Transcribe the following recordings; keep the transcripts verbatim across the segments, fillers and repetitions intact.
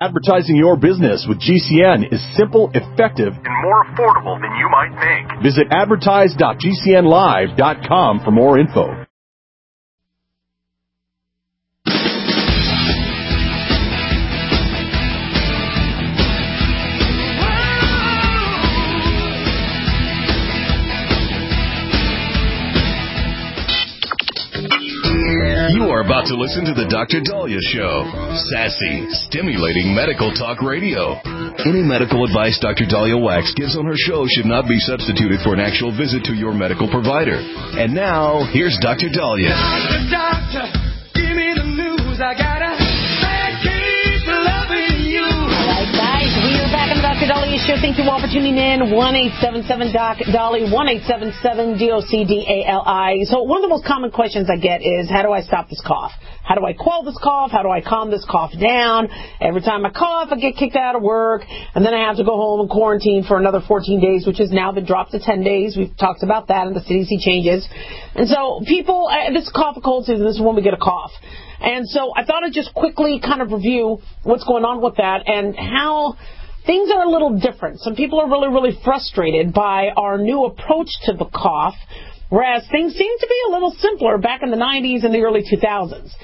Advertising your business with G C N is simple, effective, and more affordable than you might think. Visit advertise dot g c n live dot com for more info. You are about to listen to the Doctor Daliah Show. Sassy, stimulating medical talk radio. Any medical advice Doctor Daliah Wax gives on her show should not be substituted for an actual visit to your medical provider. And now, here's Doctor Daliah. Doctor, doctor, give me the news. I gotta keep loving you. All right, guys, we are back on the Doctor Daliah Show. Thank you all for tuning in. one eight seven seven D O C D A L I, one eight seven seven D O C D A L I. So one of the most common questions I get is, how do I stop this cough? How do I quell this cough? How do I calm this cough down? Every time I cough, I get kicked out of work, and then I have to go home and quarantine for another fourteen days, which has now been dropped to ten days. We've talked about that and the C D C changes. And so people, this is cough and cold season. This is when we get a cough. And so I thought I'd just quickly kind of review what's going on with that and how things are a little different. Some people are really, really frustrated by our new approach to the cough, whereas things seem to be a little simpler back in the nineties and the early two thousands.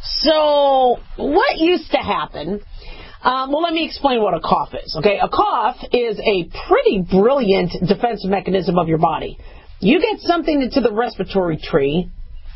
So what used to happen, um, well, let me explain what a cough is. Okay, a cough is a pretty brilliant defense mechanism of your body. You get something into the respiratory tree,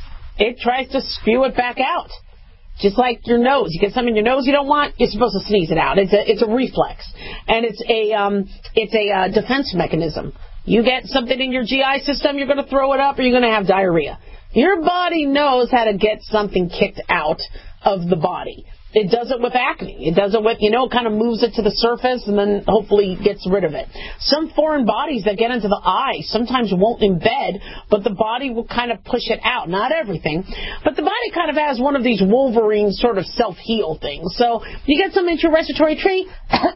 it tries to spew it back out. Just like your nose. You get something in your nose you don't want, you're supposed to sneeze it out. It's a, it's a reflex. And it's a, um, it's a uh, defense mechanism. You get something in your G I system, you're going to throw it up or you're going to have diarrhea. Your body knows how to get something kicked out of the body. It does it with acne. It does it with, you know, kind of moves it to the surface and then hopefully gets rid of it. Some foreign bodies that get into the eye sometimes won't embed, but the body will kind of push it out. Not everything, but the body kind of has one of these Wolverine sort of self-heal things. So you get something into your respiratory tree,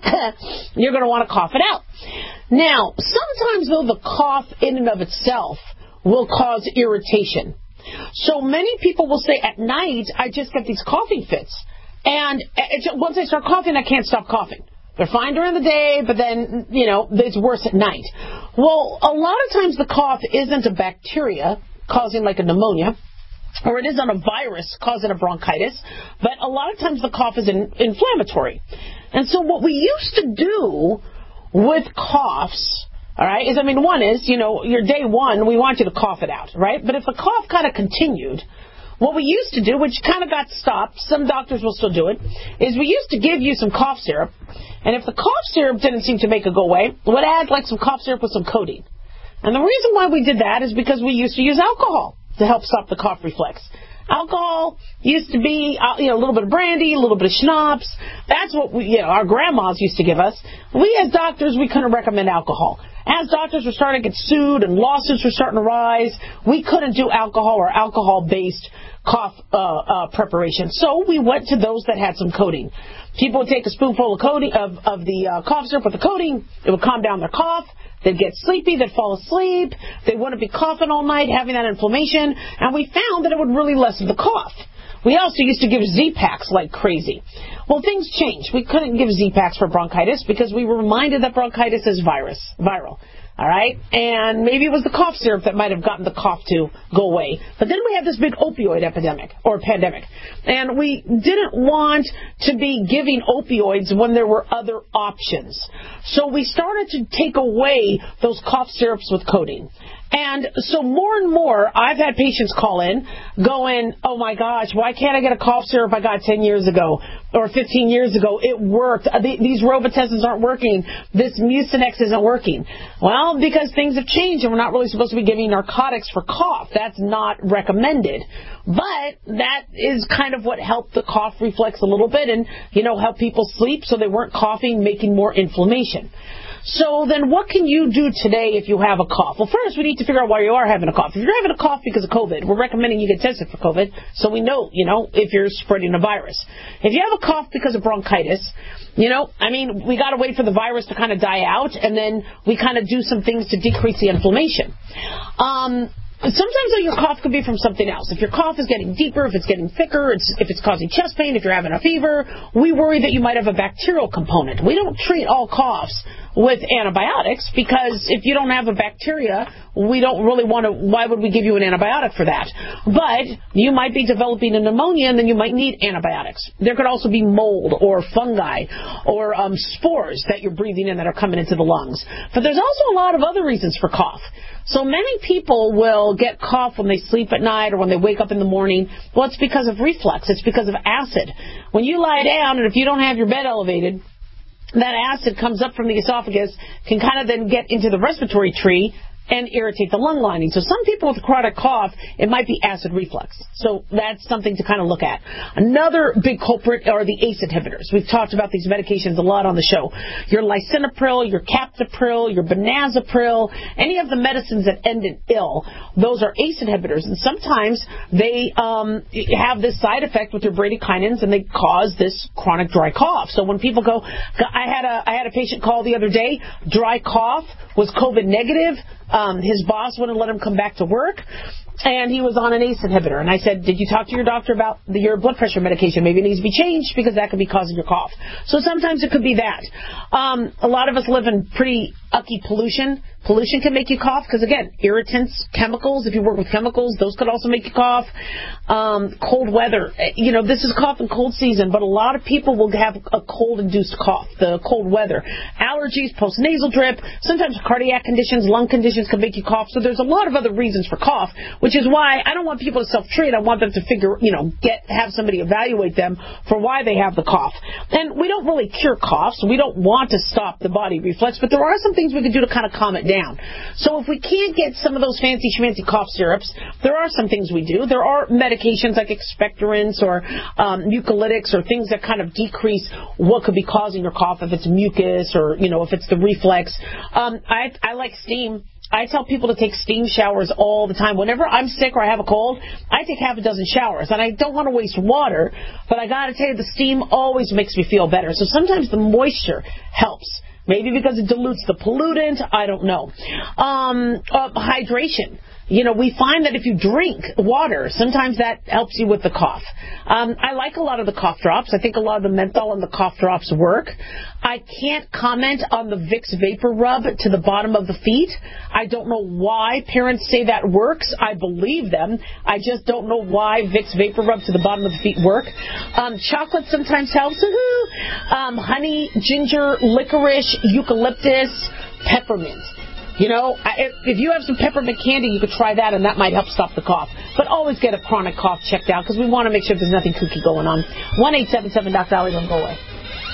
you're going to want to cough it out. Now, sometimes, though, the cough in and of itself will cause irritation. So many people will say, at night, I just get these coughing fits. And once I start coughing, I can't stop coughing. They're fine during the day, but then, you know, it's worse at night. Well, a lot of times the cough isn't a bacteria causing like a pneumonia, or it isn't a virus causing a bronchitis, but a lot of times the cough is in, inflammatory. And so what we used to do with coughs, all right, is, I mean, one is, you know, your day one, we want you to cough it out, right? But if the cough kind of continued, what we used to do, which kind of got stopped, some doctors will still do it, is we used to give you some cough syrup, and if the cough syrup didn't seem to make it go away, we'd add like some cough syrup with some codeine. And the reason why we did that is because we used to use alcohol to help stop the cough reflex. Alcohol used to be, uh, you know, a little bit of brandy, a little bit of schnapps. That's what we, you know, our grandmas used to give us. We as doctors, we couldn't recommend alcohol. As doctors were starting to get sued and lawsuits were starting to rise, we couldn't do alcohol or alcohol-based cough uh, uh, preparation. So we went to those that had some codeine. People would take a spoonful of codeine of, of the uh, cough syrup with the codeine. It would calm down their cough. They'd get sleepy. They'd fall asleep. They wouldn't be coughing all night, having that inflammation. And we found that it would really lessen the cough. We also used to give Z-Paks like crazy. Well, things changed. We couldn't give Z-Paks for bronchitis because we were reminded that bronchitis is virus, viral. All right? And maybe it was the cough syrup that might have gotten the cough to go away. But then we had this big opioid epidemic or pandemic. And we didn't want to be giving opioids when there were other options. So we started to take away those cough syrups with codeine. And so more and more, I've had patients call in going, oh my gosh, why can't I get a cough syrup I got ten years ago or fifteen years ago? It worked. These Robitussin aren't working. This Mucinex isn't working. Well, because things have changed and we're not really supposed to be giving narcotics for cough. That's not recommended. But that is kind of what helped the cough reflex a little bit and, you know, help people sleep so they weren't coughing, making more inflammation. So then what can you do today if you have a cough? Well, first we need to figure out why you are having a cough. If you're having a cough because of COVID, we're recommending you get tested for COVID so we know, you know, if you're spreading a virus. If you have a cough because of bronchitis, you know, I mean, we got to wait for the virus to kind of die out and then we kind of do some things to decrease the inflammation. Um... Sometimes though, your cough could be from something else. If your cough is getting deeper, if it's getting thicker, it's, if it's causing chest pain, if you're having a fever, we worry that you might have a bacterial component. We don't treat all coughs with antibiotics because if you don't have a bacteria, we don't really want to, why would we give you an antibiotic for that? But you might be developing a pneumonia and then you might need antibiotics. There could also be mold or fungi or um, spores that you're breathing in that are coming into the lungs. But there's also a lot of other reasons for cough. So many people will get cough when they sleep at night or when they wake up in the morning. Well, it's because of reflux. It's because of acid. When you lie down and if you don't have your bed elevated, that acid comes up from the esophagus, can kind of then get into the respiratory tree and irritate the lung lining. So some people with chronic cough, it might be acid reflux. So that's something to kind of look at. Another big culprit are the A C E inhibitors. We've talked about these medications a lot on the show. Your lisinopril, your captopril, your benazepril, any of the medicines that end in ill, those are A C E inhibitors. And sometimes they um, have this side effect with your bradykinins, and they cause this chronic dry cough. So when people go, I had a I had a patient call the other day, dry cough, was COVID negative. Um, his boss wouldn't let him come back to work, and he was on an A C E inhibitor. And I said, did you talk to your doctor about the, your blood pressure medication? Maybe it needs to be changed because that could be causing your cough. So sometimes it could be that. Um, a lot of us live in pretty ucky pollution. Pollution can make you cough because, again, irritants, chemicals, if you work with chemicals, those could also make you cough. Um, cold weather. You know, this is cough and cold season, but a lot of people will have a cold-induced cough, the cold weather. Allergies, post-nasal drip, sometimes cardiac conditions, lung conditions can make you cough. So there's a lot of other reasons for cough, which is why I don't want people to self-treat. I want them to figure, you know, get have somebody evaluate them for why they have the cough. And we don't really cure coughs. We don't want to stop the body reflex, but there are some things we can do to kind of calm it down. So if we can't get some of those fancy schmancy cough syrups, there are some things we do. There are medications like expectorants or um, mucolytics or things that kind of decrease what could be causing your cough, if it's mucus or, you know, if it's the reflex. Um, I, I like steam. I tell people to take steam showers all the time. Whenever I'm sick or I have a cold, I take half a dozen showers. And I don't want to waste water, but I got to tell you, the steam always makes me feel better. So sometimes the moisture helps. Maybe because it dilutes the pollutant. I don't know. Um, uh, hydration. You know, we find that if you drink water, sometimes that helps you with the cough. Um, I like a lot of the cough drops. I think a lot of the menthol and the cough drops work. I can't comment on the Vicks Vapor Rub to the bottom of the feet. I don't know why parents say that works. I believe them. I just don't know why Vicks Vapor Rub to the bottom of the feet work. Um, chocolate sometimes helps. um, honey, ginger, licorice, eucalyptus, peppermint. You know, if you have some peppermint candy, you could try that, and that might help stop the cough. But always get a chronic cough checked out because we want to make sure there's nothing kooky going on. one eight seven seven Doc Dolly, don't go away.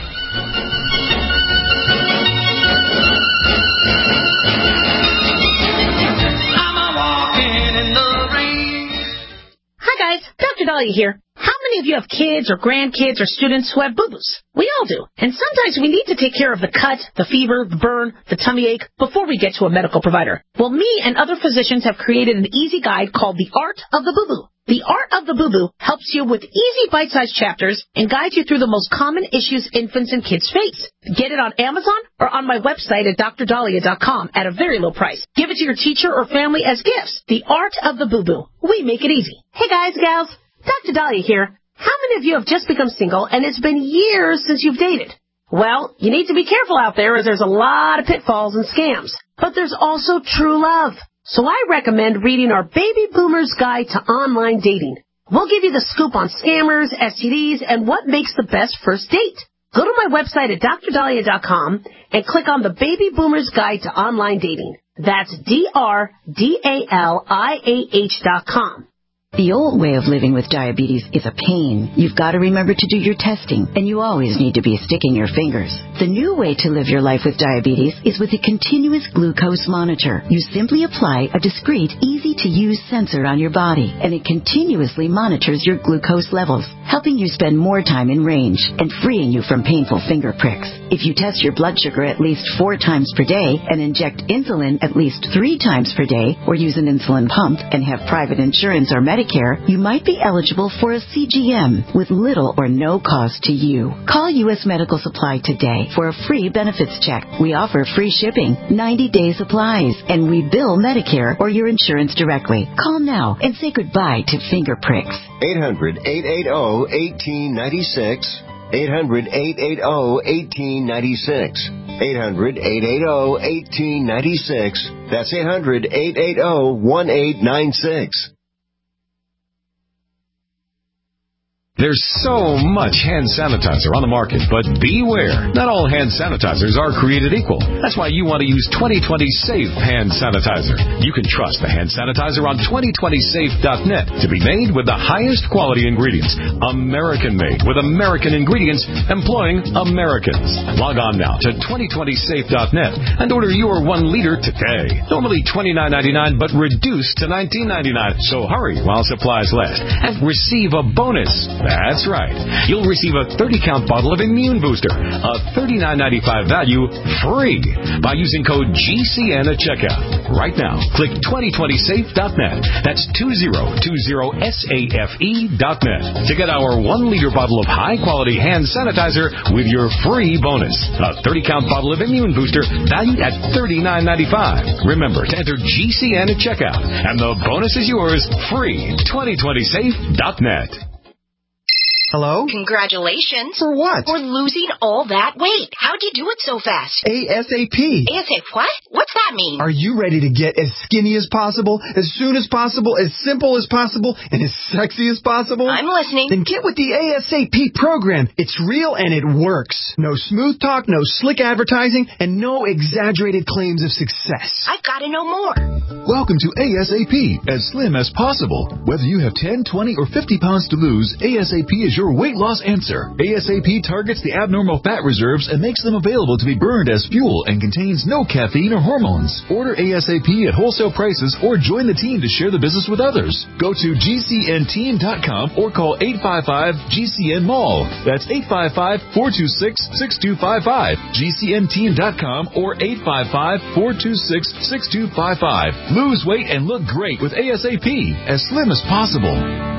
I'm a walking in the rain. Hi, guys. Doctor Dahlia here. How many of you have kids or grandkids or students who have boo-boos? We all do. And sometimes we need to take care of the cut, the fever, the burn, the tummy ache before we get to a medical provider. Well, me and other physicians have created an easy guide called The Art of the Boo-Boo. The Art of the Boo-Boo helps you with easy bite-sized chapters and guides you through the most common issues infants and kids face. Get it on Amazon or on my website at dr dahlia dot com at a very low price. Give it to your teacher or family as gifts. The Art of the Boo-Boo. We make it easy. Hey, guys, gals. Doctor Dahlia here. How many of you have just become single and it's been years since you've dated? Well, you need to be careful out there as there's a lot of pitfalls and scams. But there's also true love. So I recommend reading our Baby Boomer's Guide to Online Dating. We'll give you the scoop on scammers, S T Ds, and what makes the best first date. Go to my website at dr dahlia dot com and click on the Baby Boomer's Guide to Online Dating. That's D R D A L I A H dot com. The old way of living with diabetes is a pain. You've got to remember to do your testing, and you always need to be sticking your fingers. The new way to live your life with diabetes is with a continuous glucose monitor. You simply apply a discreet, easy-to-use sensor on your body, and it continuously monitors your glucose levels, helping you spend more time in range and freeing you from painful finger pricks. If you test your blood sugar at least four times per day and inject insulin at least three times per day, or use an insulin pump and have private insurance or Medicare, Medicare, you might be eligible for a C G M with little or no cost to you. Call U S Medical Supply today for a free benefits check. We offer free shipping, ninety-day supplies, and we bill Medicare or your insurance directly. Call now and say goodbye to finger pricks. eight hundred, eight eight zero, one eight nine six. eight hundred, eight eight zero, one eight nine six. eight hundred, eight eight zero, one eight nine six. That's eight hundred, eight eight zero, one eight nine six. There's so much hand sanitizer on the market, but beware. Not all hand sanitizers are created equal. That's why you want to use twenty twenty Safe Hand Sanitizer. You can trust the hand sanitizer on twenty twenty safe dot net to be made with the highest quality ingredients. American-made with American ingredients employing Americans. Log on now to twenty twenty safe dot net and order your one liter today. Normally twenty-nine ninety-nine, but reduced to nineteen ninety-nine. So hurry while supplies last and receive a bonus. That's right. You'll receive a thirty count bottle of Immune Booster, a thirty-nine ninety-five value, free by using code G C N at checkout. Right now, click twenty twenty safe dot net. That's twenty twenty safe dot net to get our one liter bottle of high-quality hand sanitizer with your free bonus. A thirty count bottle of Immune Booster valued at thirty-nine ninety-five. Remember to enter G C N at checkout, and the bonus is yours free. twenty twenty safe dot net. Hello? Congratulations. For what? For losing all that weight. How'd you do it so fast? ASAP. ASAP what? What's that mean? Are you ready to get as skinny as possible, as soon as possible, as simple as possible, and as sexy as possible? I'm listening. Then get with the ASAP program. It's real and it works. No smooth talk, no slick advertising, and no exaggerated claims of success. I've got to know more. Welcome to ASAP, as slim as possible. Whether you have ten, twenty, or fifty pounds to lose, ASAP is your weight loss answer. ASAP targets the abnormal fat reserves and makes them available to be burned as fuel and contains no caffeine or hormones. Order ASAP at wholesale prices or join the team to share the business with others. Go to G C N team dot com or call eight five five G C N mall. That's eight five five, four two six, six two five five. G C N team dot com or eight five five, four two six, six two five five. Lose weight and look great with ASAP, as slim as possible.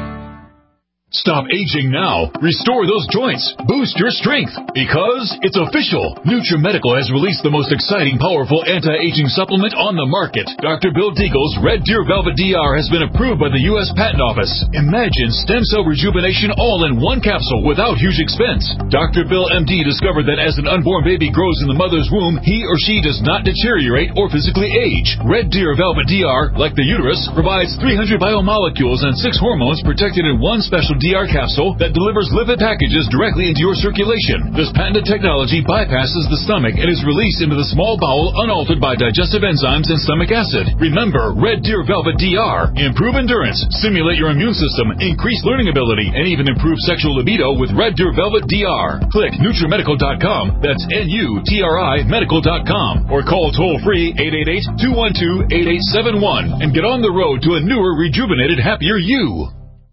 Stop aging now. Restore those joints. Boost your strength. Because it's official. NutriMedical has released the most exciting, powerful anti-aging supplement on the market. Doctor Bill Deagle's Red Deer Velvet D R has been approved by the U S Patent Office. Imagine stem cell rejuvenation all in one capsule without huge expense. Doctor Bill M D discovered that as an unborn baby grows in the mother's womb, he or she does not deteriorate or physically age. Red Deer Velvet D R, like the uterus, provides three hundred biomolecules and six hormones protected in one special D R capsule that delivers lipid packages directly into your circulation. This patented technology bypasses the stomach and is released into the small bowel unaltered by digestive enzymes and stomach acid. Remember, Red Deer Velvet D R. Improve endurance, stimulate your immune system, increase learning ability, and even improve sexual libido with Red Deer Velvet D R. Click NutriMedical dot com. That's N U T R I medical dot com. Or call toll-free eight eight eight, two one two, eight eight seven one and get on the road to a newer, rejuvenated, happier you.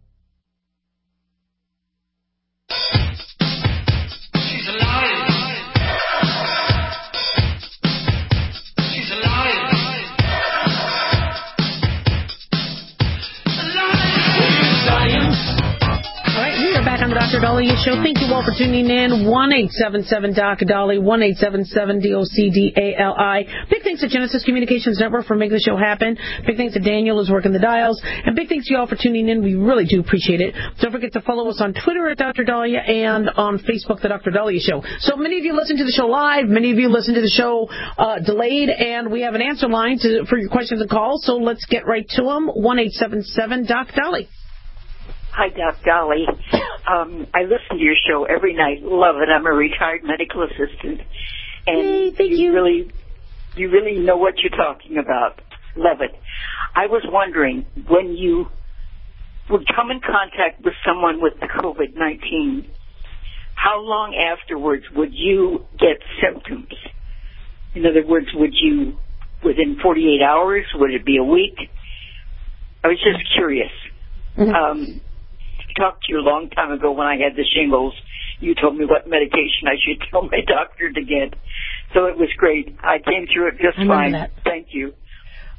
Doctor Dahlia Show. Thank you all for tuning in. one eight seven seven D O C Dolly, one eight seven seven D O C D A L I. Big thanks to Genesis Communications Network for making the show happen. Big thanks to Daniel who's working the dials. And big thanks to you all for tuning in. We really do appreciate it. Don't forget to follow us on Twitter at Doctor Dahlia and on Facebook, The Doctor Dahlia Show. So many of you listen to the show live. Many of you listen to the show uh, delayed. And we have an answer line to, for your questions and calls. So let's get right to them. one eight seven seven D O C Dolly. Hi, Doc Dolly. Um, I listen to your show every night. Love it. I'm a retired medical assistant, and Yay, thank you, you really, you really know what you're talking about. Love it. I was wondering, when you would come in contact with someone with the COVID nineteen, how long afterwards would you get symptoms? In other words, would you, within forty-eight hours, would it be a week? I was just curious. Mm-hmm. Um, I talked to you a long time ago when I had the shingles. You told me what medication I should tell my doctor to get. So it was great. I came through it just fine. That. Thank you.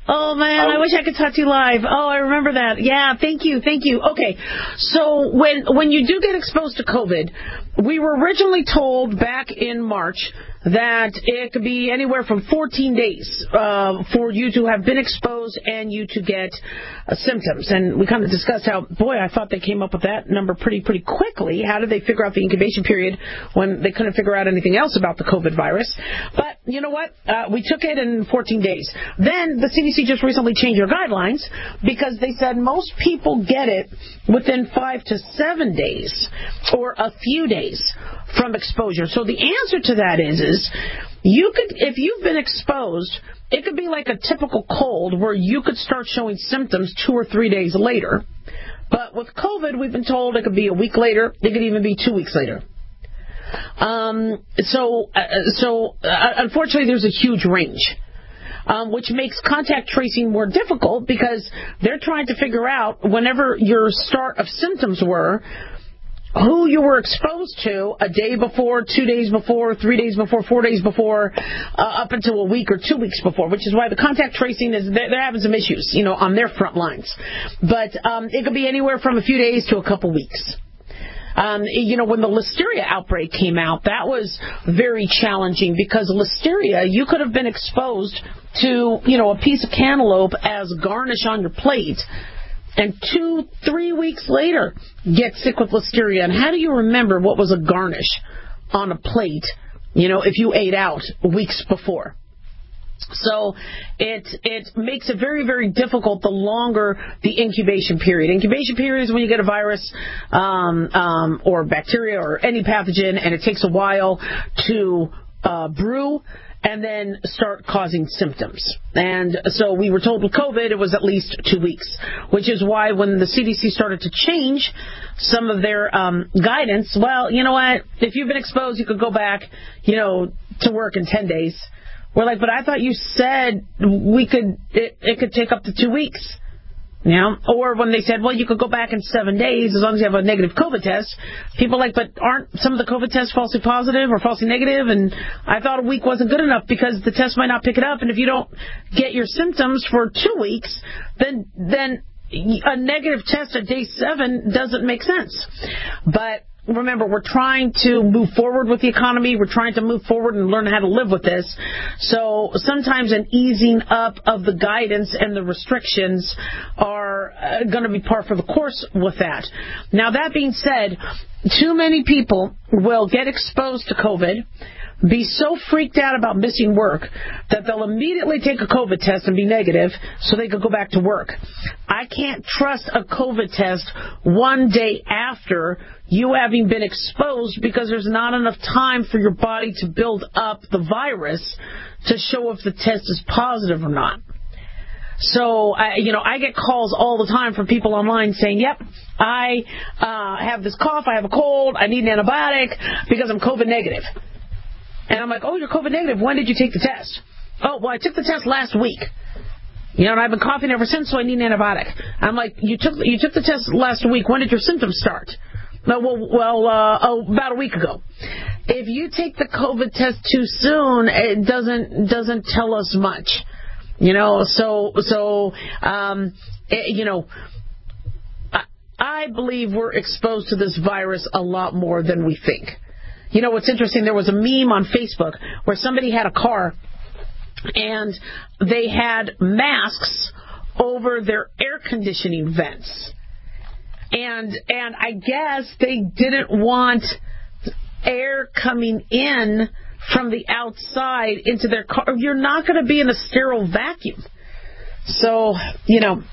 Oh, man, I wish I could talk to you live. Oh, I remember that. Yeah, thank you, thank you. Okay, so when when you do get exposed to COVID, we were originally told back in March that it could be anywhere from fourteen days uh, for you to have been exposed and you to get uh, symptoms. And we kind of discussed how, boy, I thought they came up with that number pretty, pretty quickly. How did they figure out the incubation period when they couldn't figure out anything else about the COVID virus? But you know what? Uh, we took it in fourteen days. Then the C D C just recently changed their guidelines because they said most people get it within five to seven days or a few days from exposure. So the answer to that is, is you could, if you've been exposed, it could be like a typical cold where you could start showing symptoms two or three days later. But with COVID, we've been told it could be a week later. It could even be two weeks later. Um, so, uh, so uh, unfortunately, there's a huge range, um, which makes contact tracing more difficult because they're trying to figure out whenever your start of symptoms were, who you were exposed to a day before, two days before, three days before, four days before, uh, up until a week or two weeks before, which is why the contact tracing is, they're, they're having some issues, you know, on their front lines. But um, it could be anywhere from a few days to a couple weeks. Um, you know, when the listeria outbreak came out, that was very challenging because listeria, you could have been exposed to, you know, a piece of cantaloupe as garnish on your plate, and two, three weeks later, get sick with listeria. And how do you remember what was a garnish on a plate, you know, if you ate out weeks before? So it it makes it very, very difficult the longer the incubation period. Incubation period is when you get a virus um, um, or bacteria or any pathogen, and it takes a while to uh, brew and then start causing symptoms. And so we were told with COVID it was at least two weeks, which is why when the C D C started to change some of their um, guidance, well, you know what, if you've been exposed, you could go back, you know, to work in ten days. We're like, but I thought you said we could, it, it could take up to two weeks. You know, or when they said, well, you could go back in seven days as long as you have a negative COVID test. People are like, but aren't some of the COVID tests falsely positive or falsely negative? And I thought a week wasn't good enough because the test might not pick it up. And if you don't get your symptoms for two weeks, then then a negative test at day seven doesn't make sense. But remember, we're trying to move forward with the economy. We're trying to move forward and learn how to live with this. So sometimes an easing up of the guidance and the restrictions are uh, going to be par for the course with that. Now, that being said, too many people will get exposed to COVID, be so freaked out about missing work that they'll immediately take a COVID test and be negative so they could go back to work. I can't trust a COVID test one day after you having been exposed because there's not enough time for your body to build up the virus to show if the test is positive or not. So, I, you know, I get calls all the time from people online saying, yep, I uh, have this cough, I have a cold, I need an antibiotic because I'm COVID negative. And I'm like, oh, you're COVID negative. When did you take the test? Oh, well, I took the test last week. You know, and I've been coughing ever since, so I need an antibiotic. I'm like, you took you took the test last week. When did your symptoms start? No, well, well uh, oh, about a week ago. If you take the COVID test too soon, it doesn't doesn't tell us much. You know, so so um, it, you know, I, I believe we're exposed to this virus a lot more than we think. You know, what's interesting, there was a meme on Facebook where somebody had a car and they had masks over their air conditioning vents. And and I guess they didn't want air coming in from the outside into their car. You're not going to be in a sterile vacuum. So, you know,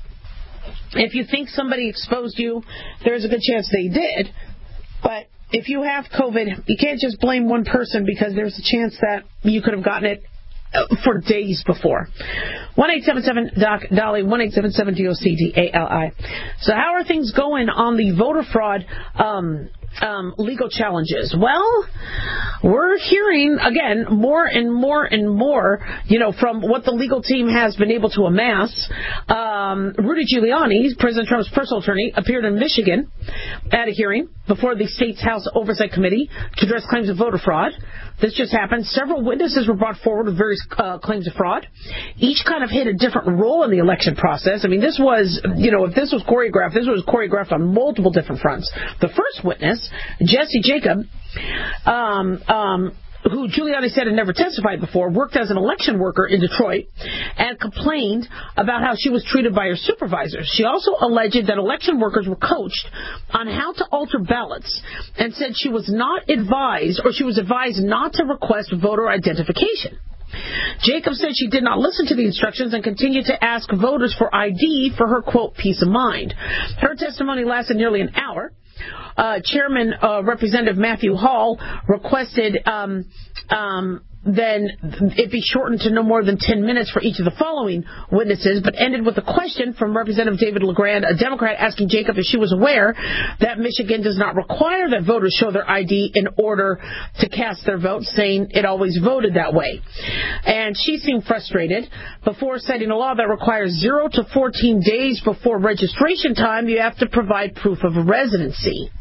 if you think somebody exposed you, there's a good chance they did. But if you have COVID, you can't just blame one person because there's a chance that you could have gotten it for days before. one eight seven seven D O C D O L Y, one eight seven seven D O C D A L I. So how are things going on the voter fraud um, um, legal challenges? Well, we're hearing, again, more and more and more, you know, from what the legal team has been able to amass. Um, Rudy Giuliani, President Trump's personal attorney, appeared in Michigan at a hearing before the state's House Oversight Committee to address claims of voter fraud. This just happened. Several witnesses were brought forward with various uh, claims of fraud. Each kind of hit a different role in the election process. I mean, this was, you know, if this was choreographed, this was choreographed on multiple different fronts. The first witness, Jesse Jacob, um, um, who Giuliani said had never testified before, worked as an election worker in Detroit and complained about how she was treated by her supervisors. She also alleged that election workers were coached on how to alter ballots and said she was not advised, or she was advised not to request voter identification. Jacob said she did not listen to the instructions and continued to ask voters for I D for her, quote, peace of mind. Her testimony lasted nearly an hour. Uh, Chairman uh, Representative Matthew Hall requested um, um, then it be shortened to no more than ten minutes for each of the following witnesses, but ended with a question from Representative David LeGrand, a Democrat, asking Jacob if she was aware that Michigan does not require that voters show their I D in order to cast their vote, saying it always voted that way. And she seemed frustrated. Before citing a law that requires zero to fourteen days before registration time, you have to provide proof of residency.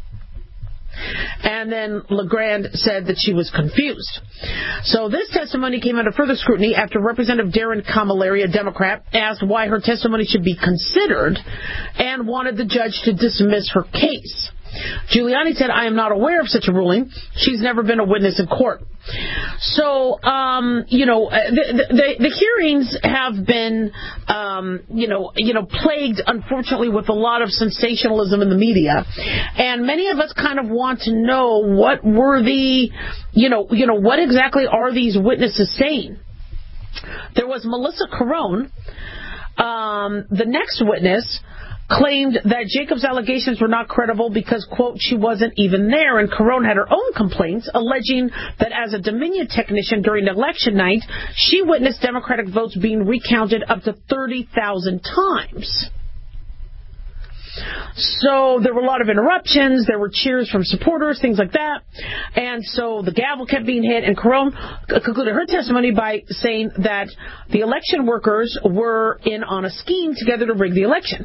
And then LeGrand said that she was confused. So this testimony came under further scrutiny after Representative Darren Camilleri, a Democrat, asked why her testimony should be considered and wanted the judge to dismiss her case. Giuliani said, I am not aware of such a ruling. She's never been a witness in court. So, um, you know, the, the, the hearings have been, um, you know, you know, plagued, unfortunately, with a lot of sensationalism in the media. And many of us kind of want to know what were the, you know, you know, what exactly are these witnesses saying? There was Melissa Carone, um, the next witness, claimed that Jacob's allegations were not credible because, quote, she wasn't even there. And Carone had her own complaints, alleging that as a Dominion technician during election night, she witnessed Democratic votes being recounted up to thirty thousand times. So there were a lot of interruptions, there were cheers from supporters, things like that. And so the gavel kept being hit, and Carone concluded her testimony by saying that the election workers were in on a scheme together to rig the election.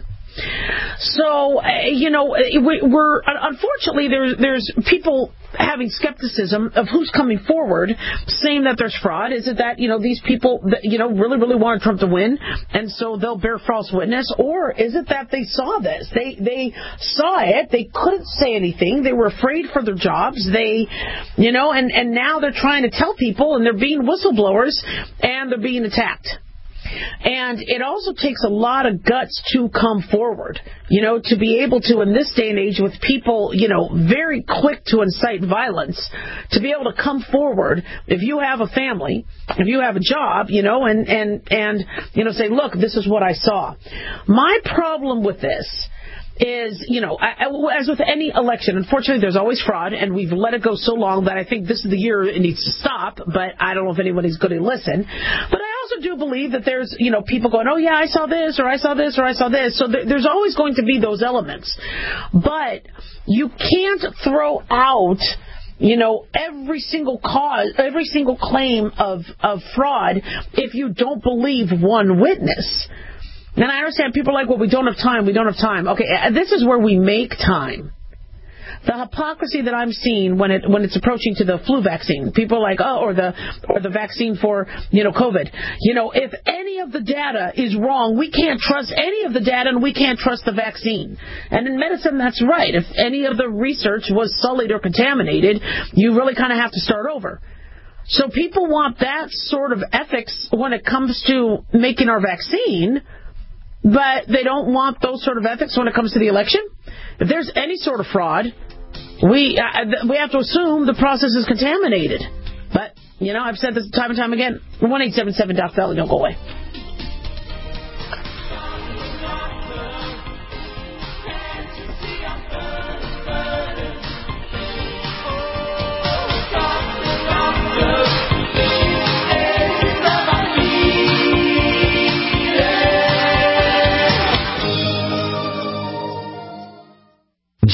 So, you know, we're unfortunately there's there's people having skepticism of who's coming forward, saying that there's fraud. Is it that, you know, these people, you know, really, really wanted Trump to win, and so they'll bear false witness? Or is it that they saw this? They they saw it. They couldn't say anything. They were afraid for their jobs. They, you know, and, and now they're trying to tell people, and they're being whistleblowers, and they're being attacked. And it also takes a lot of guts to come forward, you know, to be able to, in this day and age, with people, you know, very quick to incite violence, to be able to come forward, if you have a family, if you have a job, you know, and, and, and you know, say, look, this is what I saw. My problem with this is, you know, as with any election, unfortunately, there's always fraud, and we've let it go so long that I think this is the year it needs to stop, but I don't know if anybody's going to listen. But I also do believe that there's, you know, people going, oh, yeah, I saw this, or I saw this, or I saw this. So th- there's always going to be those elements. But you can't throw out, you know, every single cause, every single claim of, of fraud if you don't believe one witness. And I understand people are like, well, we don't have time, we don't have time. Okay, this is where we make time. The hypocrisy that I'm seeing when it when it's approaching to the flu vaccine, people are like, oh, or the or the vaccine for, you know, COVID. You know, if any of the data is wrong, we can't trust any of the data, and we can't trust the vaccine. And in medicine, that's right. If any of the research was sullied or contaminated, you really kind of have to start over. So people want that sort of ethics when it comes to making our vaccine, but they don't want those sort of ethics when it comes to the election. If there's any sort of fraud, we uh, we have to assume the process is contaminated. But, you know, I've said this time and time again. one eight seven seven Doc Valley, don't go away.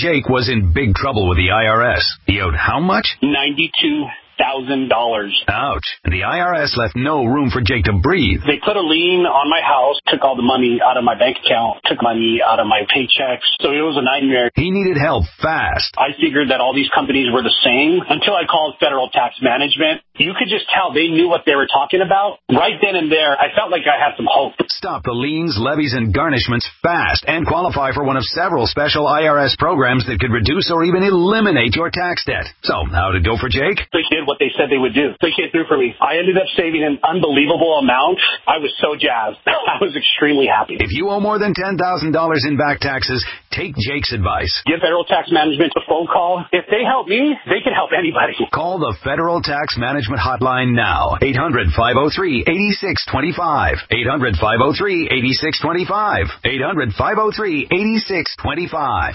Jake was in big trouble with the I R S. He owed how much? ninety-two thousand dollars. Ouch. And the I R S left no room for Jake to breathe. They put a lien on my house, took all the money out of my bank account, took money out of my paychecks. So it was a nightmare. He needed help fast. I figured that all these companies were the same until I called Federal Tax Management. You could just tell they knew what they were talking about. Right then and there, I felt like I had some hope. Stop the liens, levies, and garnishments fast and qualify for one of several special I R S programs that could reduce or even eliminate your tax debt. So, how'd it go for Jake? They did what they said they would do. They came through for me. I ended up saving an unbelievable amount. I was so jazzed. I was extremely happy. If you owe more than ten thousand dollars in back taxes, take Jake's advice. Give Federal Tax Management a phone call. If they help me, they can help anybody. Call the Federal Tax Management Hotline now. eight hundred, five oh three, eight six two five. eight hundred, five oh three, eight six two five. eight hundred, five oh three, eight six two five.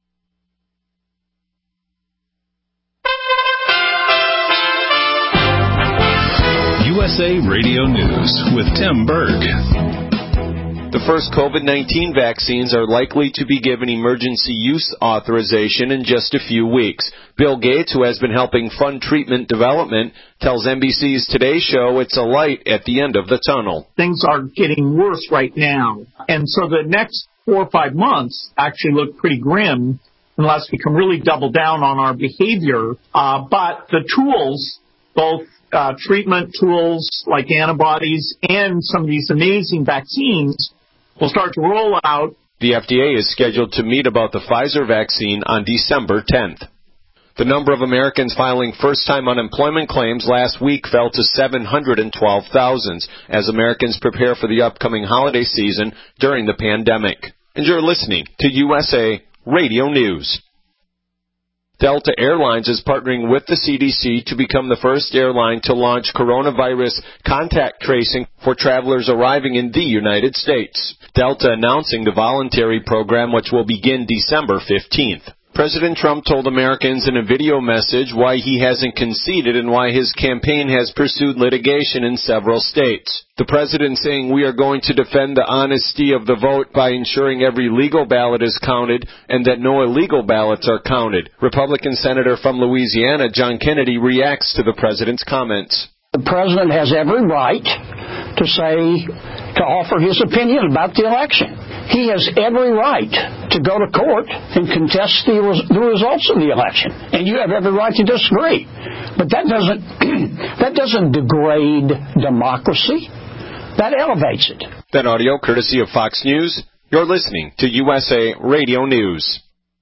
U S A Radio News with Tim Berg. The first COVID nineteen vaccines are likely to be given emergency use authorization in just a few weeks. Bill Gates, who has been helping fund treatment development, tells N B C's Today Show it's a light at the end of the tunnel. Things are getting worse right now. And so the next four or five months actually look pretty grim unless we can really double down on our behavior. Uh, but the tools, both uh, treatment tools like antibodies and some of these amazing vaccines, will start to roll out. The F D A is scheduled to meet about the Pfizer vaccine on December tenth. The number of Americans filing first-time unemployment claims last week fell to seven hundred twelve thousand as Americans prepare for the upcoming holiday season during the pandemic. And you're listening to U S A Radio News. Delta Airlines is partnering with the C D C to become the first airline to launch coronavirus contact tracing for travelers arriving in the United States. Delta announcing the voluntary program, which will begin December fifteenth. President Trump told Americans in a video message why he hasn't conceded and why his campaign has pursued litigation in several states. The president saying we are going to defend the honesty of the vote by ensuring every legal ballot is counted and that no illegal ballots are counted. Republican Senator from Louisiana, John Kennedy, reacts to the president's comments. The president has every right to say, to offer his opinion about the election. He has every right to go to court and contest the, res- the results of the election. And you have every right to disagree. But that doesn't, that doesn't degrade democracy. That elevates it. That audio courtesy of Fox News. You're listening to U S A Radio News.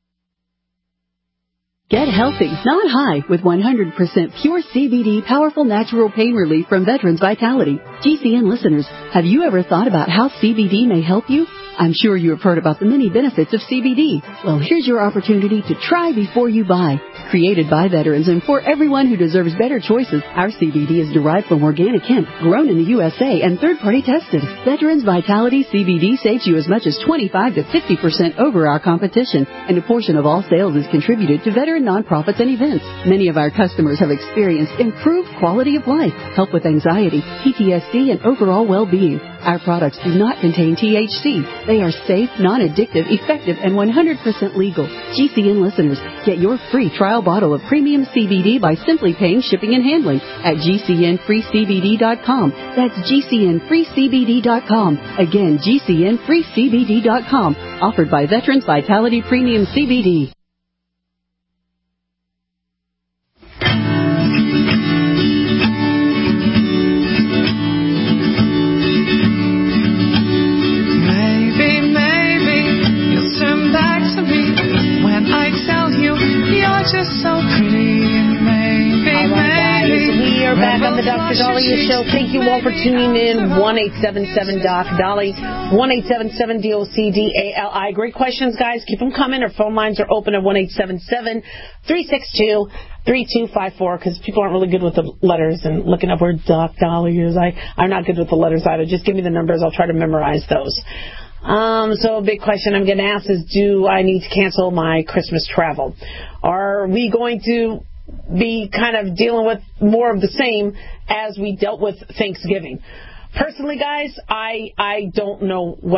Get healthy, not high, with one hundred percent pure C B D powerful natural pain relief from Veterans Vitality. G C N listeners, have you ever thought about how C B D may help you? I'm sure you have heard about the many benefits of C B D. Well, here's your opportunity to try before you buy. Created by veterans and for everyone who deserves better choices, our C B D is derived from organic hemp, grown in the U S A, and third-party tested. Veterans Vitality C B D saves you as much as twenty-five to fifty percent over our competition, and a portion of all sales is contributed to veteran nonprofits and events. Many of our customers have experienced improved quality of life, help with anxiety, P T S D, and overall well-being. Our products do not contain T H C. They are safe, non-addictive, effective, and one hundred percent legal. G C N listeners, get your free trial bottle of premium C B D by simply paying shipping and handling at G C N free C B D dot com. That's G C N free C B D dot com. Again, G C N free C B D dot com. Offered by Veterans Vitality Premium C B D. Just so pretty, maybe, all right, guys, we are back on the Doctor Dahlia Show. Thank you all for tuning in. one eight seven seven Doc Dolly, one eight seven seven D O C D A L I. Great questions, guys. Keep them coming. Our phone lines are open at one eight seven seven, three six two, three two five four because people aren't really good with the letters and looking up where Doc Dahlia is. I, I'm not good with the letters either. Just give me the numbers. I'll try to memorize those. Um, so a big question I'm getting asked is, do I need to cancel my Christmas travel? Are we going to be kind of dealing with more of the same as we dealt with Thanksgiving? Personally, guys, I I don't know what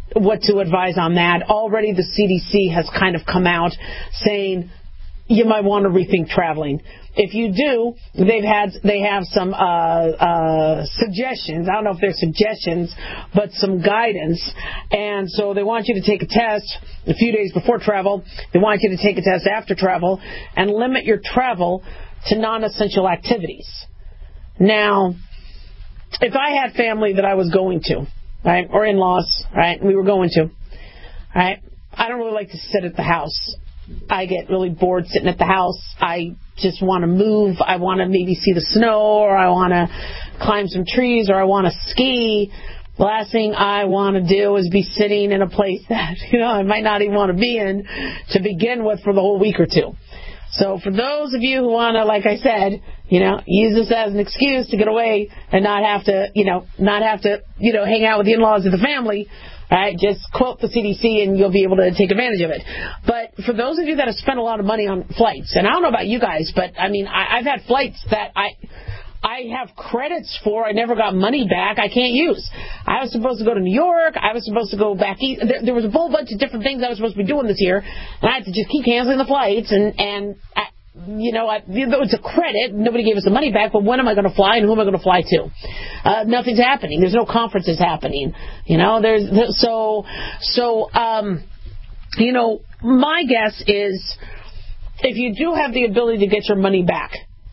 what to advise on that. Already the C D C has kind of come out saying you might want to rethink traveling. If you do, they've had they have some uh, uh, suggestions. I don't know if they're suggestions, but some guidance. And so they want you to take a test a few days before travel. They want you to take a test after travel and limit your travel to non-essential activities. Now, if I had family that I was going to, right, or in-laws, right, we were going to, right, I don't really like to sit at the house. I get really bored sitting at the house. I just want to move. I want to maybe see the snow, or I want to climb some trees, or I want to ski. The last thing I want to do is be sitting in a place that, you know, I might not even want to be in to begin with for the whole week or two. So for those of you who want to, like I said, you know, use this as an excuse to get away and not have to, you know, not have to, you know, hang out with the in-laws of the family, right, just quote the C D C and you'll be able to take advantage of it. But for those of you that have spent a lot of money on flights, and I don't know about you guys, but I mean, I, I've had flights that I I have credits for. I never got money back. I can't use. I was supposed to go to New York. I was supposed to go back east. There, there was a whole bunch of different things I was supposed to be doing this year, and I had to just keep canceling the flights. And and I, you know, I, it's a credit. Nobody gave us the money back. But when am I going to fly, and who am I going to fly to? Uh, nothing's happening. There's no conferences happening. You know, there's so so. Um, you know, my guess is if you do have the ability to get your money back,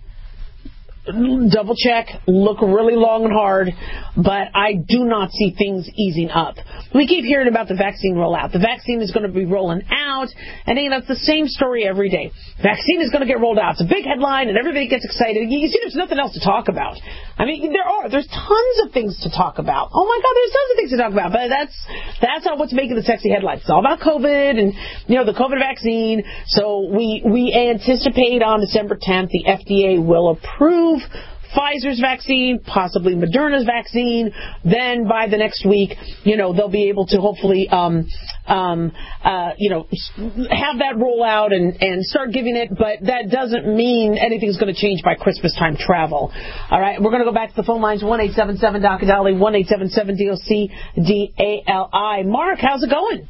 double check, look really long and hard, but I do not see things easing up. We keep hearing about the vaccine rollout. The vaccine is going to be rolling out, and you know, it's the same story every day. Vaccine is going to get rolled out. It's a big headline, and everybody gets excited. You see, there's nothing else to talk about. I mean, there are. There's tons of things to talk about. Oh my God, there's tons of things to talk about. But that's that's not what's making the sexy headlines. It's all about COVID and you know the COVID vaccine. So we we anticipate on December tenth the F D A will approve Pfizer's vaccine, possibly Moderna's vaccine. Then by the next week, you know, they'll be able to hopefully, um, um, uh, you know, have that roll out and, and start giving it. But that doesn't mean anything's going to change by Christmas time travel. All right, we're going to go back to the phone lines, one eight seven seven D O C A D A L Y, one eight seven seven D O C D A L I. Mark, how's it going?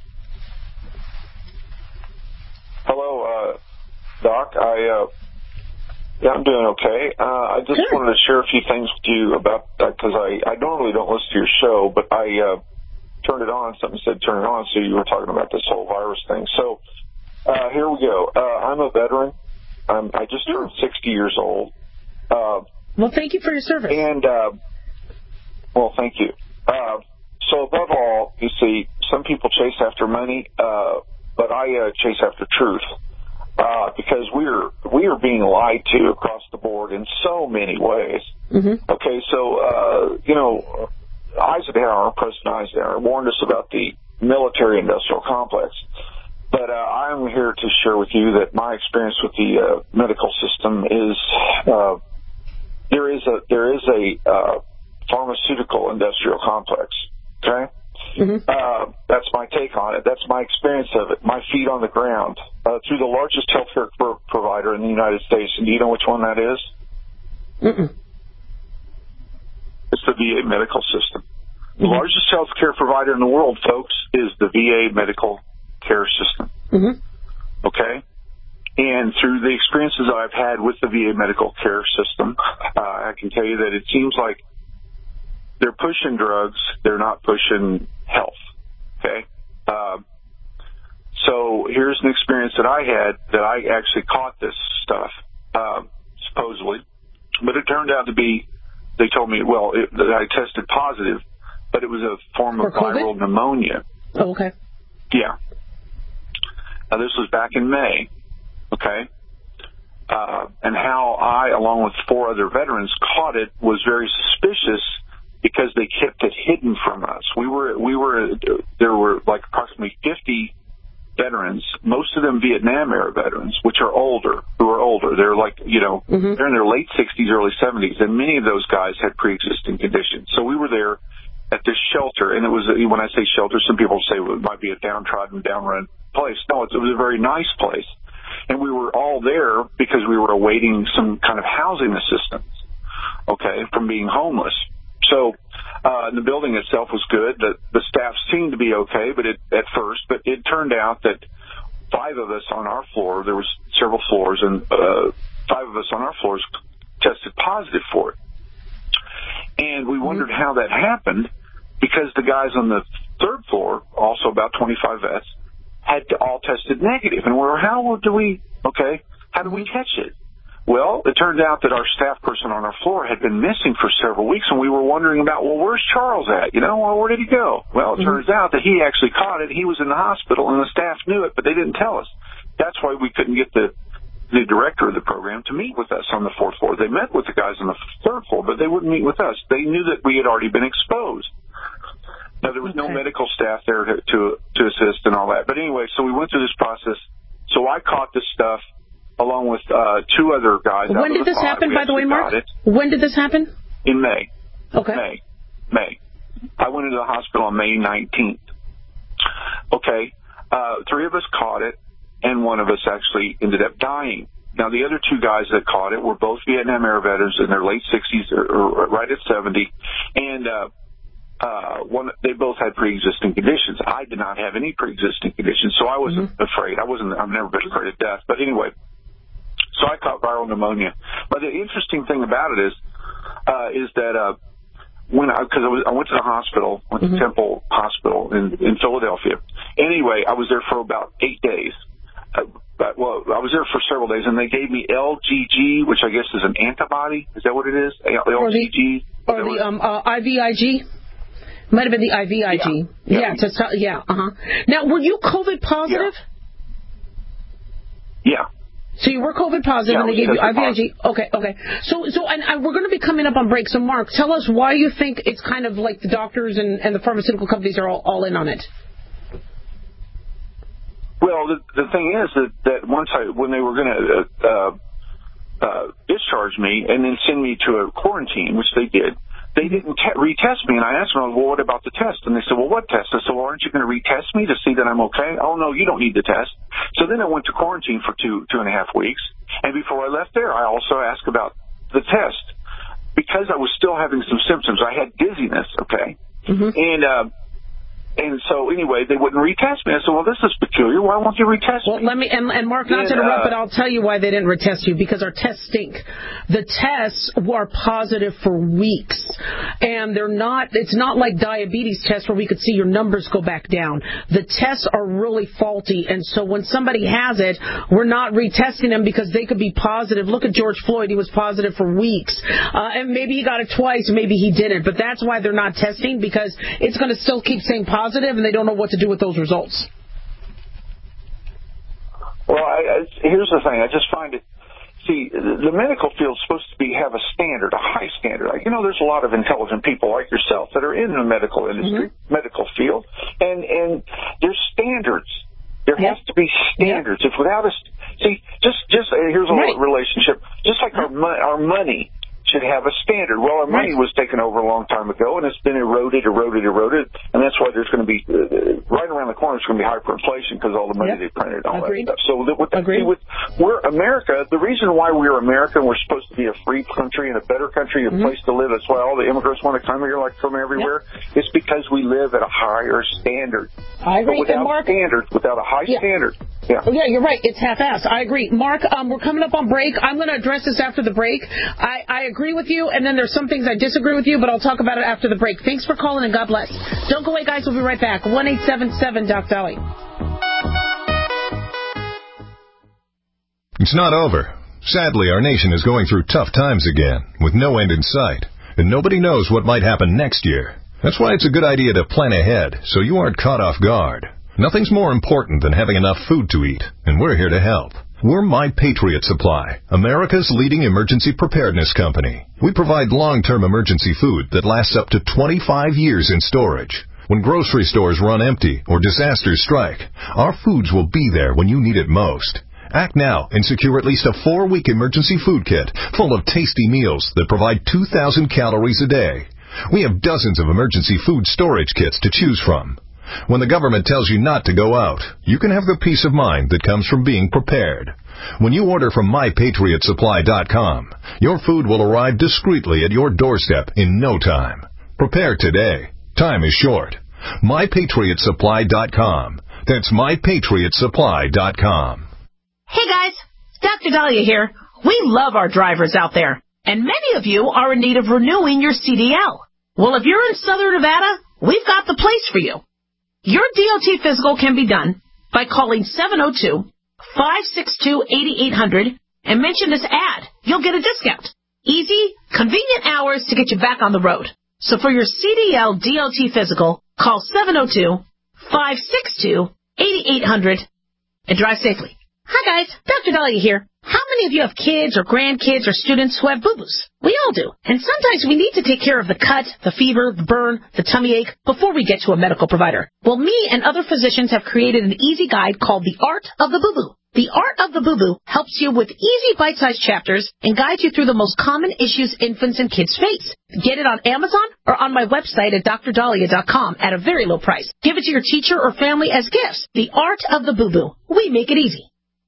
Hello, uh, Doc. I, uh, Yeah, I'm doing okay. Uh, I just sure. wanted to share a few things with you about that because I, I normally don't listen to your show, but I uh, turned it on. Something said turn it on, so you were talking about this whole virus thing. So uh, here we go. Uh, I'm a veteran. I'm, I just turned sixty years old. Uh, well, thank you for your service. And, uh, well, thank you. Uh, so above all, you see, some people chase after money, uh, but I uh, chase after truth. Uh, because we are we are being lied to across the board in so many ways. Mm-hmm. Okay, so uh, you know, Eisenhower, President Eisenhower, warned us about the military-industrial complex. But uh, I'm here to share with you that my experience with the uh, medical system is uh, there is a there is a uh, pharmaceutical industrial complex. Okay. Mm-hmm. Uh, that's my take on it. That's my experience of it. My feet on the ground uh, through the largest healthcare pro- provider in the United States. And do you know which one that is? Mm-mm. It's the V A medical system. Mm-hmm. The largest healthcare provider in the world, folks, is the V A medical care system. Mm-hmm. Okay? And through the experiences I've had with the V A medical care system, uh, I can tell you that it seems like they're pushing drugs. They're not pushing health. Okay. Um, so here's an experience that I had that I actually caught this stuff, um, supposedly, but it turned out to be. They told me, well, it, that I tested positive, but it was a form of viral pneumonia. Oh, okay. Yeah. Now this was back in May. Okay. Uh, and how I, along with four other veterans, caught it was very suspicious. Because they kept it hidden from us. We were, we were, there were like approximately fifty veterans, most of them Vietnam era veterans, which are older, who are older. They're like, you know, mm-hmm. they're in their late sixties, early seventies, and many of those guys had pre-existing conditions. So we were there at this shelter, and it was, when I say shelter, some people say it might be a downtrodden, downrun place. No, it was a very nice place. And we were all there because we were awaiting some kind of housing assistance, okay, from being homeless. So Uh, and the building itself was good. The, the staff seemed to be okay, but it, at first, but it turned out that five of us on our floor, there was several floors, and uh, five of us on our floors tested positive for it. And we wondered mm-hmm. how that happened, because the guys on the third floor, also about twenty-five vets, had all tested negative. And we were, how do we, okay, how do we catch it? Well, it turned out that our staff person on our floor had been missing for several weeks, and we were wondering about, well, where's Charles at? You know, well, where did he go? Well, it mm-hmm. turns out that he actually caught it. He was in the hospital, and the staff knew it, but they didn't tell us. That's why we couldn't get the the director of the program to meet with us on the fourth floor. They met with the guys on the third floor, but they wouldn't meet with us. They knew that we had already been exposed. Now, there was okay. no medical staff there to, to to assist and all that. But anyway, so we went through this process. So I caught this stuff along with uh, two other guys. When did this five. happen, we by the way, Mark? When did this happen? In May. Okay. May. May. I went into the hospital on May nineteenth. Okay. Uh, three of us caught it, and one of us actually ended up dying. Now, the other two guys that caught it were both Vietnam era veterans in their late sixties, or, or right at seventy, and uh, uh, one they both had pre-existing conditions. I did not have any pre-existing conditions, so I wasn't mm-hmm. afraid. I wasn't. I've never been afraid of death. But anyway. So I caught viral pneumonia. But the interesting thing about it is, uh, is that uh, when I, because I, was, I went to the hospital, went mm-hmm. to Temple Hospital in, in Philadelphia. Anyway, I was there for about eight days. Uh, but, well, I was there for several days, and they gave me L G G, which I guess is an antibody. Is that what it is? L G G? Or the, or the um, uh, I V I G? Might have been the I V I G. Yeah. Yeah. Yeah. To, yeah uh-huh. Now, were you COVID positive? Yeah. yeah. So you were COVID positive, yeah, and they gave you I V I G. Okay, okay. So, so, and, and we're going to be coming up on break. So, Mark, tell us why you think it's kind of like the doctors and, and the pharmaceutical companies are all, all in on it. Well, the, the thing is that, that once I, when they were going to uh, uh, discharge me and then send me to a quarantine, which they did, they didn't te- retest me. And I asked them, well, what about the test? And they said, well, what test? I said, well, aren't you going to retest me to see that I'm okay? Oh, no, you don't need the test. So then I went to quarantine for two, two and a half weeks. And before I left there, I also asked about the test. Because I was still having some symptoms, I had dizziness, okay? Mm-hmm. And, uh, And so, anyway, they wouldn't retest me. I said, well, this is peculiar. Why won't you retest well, me? Well, let me, and, and Mark, not and, to interrupt, uh, but I'll tell you why they didn't retest you, because our tests stink. The tests were positive for weeks, and they're not, it's not like diabetes tests where we could see your numbers go back down. The tests are really faulty, and so when somebody has it, we're not retesting them because they could be positive. Look at George Floyd. He was positive for weeks, uh, and maybe he got it twice, maybe he didn't, but that's why they're not testing, because it's going to still keep saying positive. Positive, and they don't know what to do with those results. Well, I, I, here's the thing. I just find it. See, the medical field is supposed to be have a standard, a high standard. Like, you know, there's a lot of intelligent people like yourself that are in the medical industry, mm-hmm. medical field, and and there's standards. There yep. has to be standards. Yep. If without a see, just just uh, here's a right. relationship. Just like our mo- our money should have a standard. Well, our money was taken over a long time ago, and it's been eroded, eroded, eroded, and that's why there's going to be, uh, right around the corner, it's going to be hyperinflation because all the money yep. they printed and all Agreed. that stuff. So with, Agreed. with, we're America, the reason why we're America and we're supposed to be a free country and a better country, a mm-hmm. place to live, that's why all the immigrants want to come here like from everywhere, yep. it's because we live at a higher standard. I agree. But without Mark, standards, without a high yeah. standard. Yeah. Oh, yeah, you're right. It's half-assed. I agree. Mark, um, we're coming up on break. I'm going to address this after the break. I, I agree with you, and then there's some things I disagree with you, but I'll talk about it after the break. Thanks for calling, and God bless. Don't go away, guys. We'll be right back. one eight seven seven Doc Dolly. It's not over. Sadly, our nation is going through tough times again, with no end in sight, and nobody knows what might happen next year. That's why it's a good idea to plan ahead, so you aren't caught off guard. Nothing's more important than having enough food to eat, and we're here to help. We're My Patriot Supply, America's leading emergency preparedness company. We provide long-term emergency food that lasts up to twenty-five years in storage. When grocery stores run empty or disasters strike, our foods will be there when you need it most. Act now and secure at least a four-week emergency food kit full of tasty meals that provide two thousand calories a day. We have dozens of emergency food storage kits to choose from. When the government tells you not to go out, you can have the peace of mind that comes from being prepared. When you order from my patriot supply dot com, your food will arrive discreetly at your doorstep in no time. Prepare today. Time is short. my patriot supply dot com. That's my patriot supply dot com. Hey guys, Doctor Dahlia here. We love our drivers out there, and many of you are in need of renewing your C D L. Well, if you're in Southern Nevada, we've got the place for you. Your D O T physical can be done by calling seven oh two, five six two, eight eight hundred and mention this ad. You'll get a discount. Easy, convenient hours to get you back on the road. So for your C D L D O T physical, call seven oh two, five six two, eight eight hundred and drive safely. Hi guys, Doctor Dahlia here. How many of you have kids or grandkids or students who have boo-boos? We all do. And sometimes we need to take care of the cut, the fever, the burn, the tummy ache before we get to a medical provider. Well, me and other physicians have created an easy guide called The Art of the Boo-Boo. The Art of the Boo-Boo helps you with easy bite-sized chapters and guides you through the most common issues infants and kids face. Get it on Amazon or on my website at dr dahlia dot com at a very low price. Give it to your teacher or family as gifts. The Art of the Boo-Boo. We make it easy.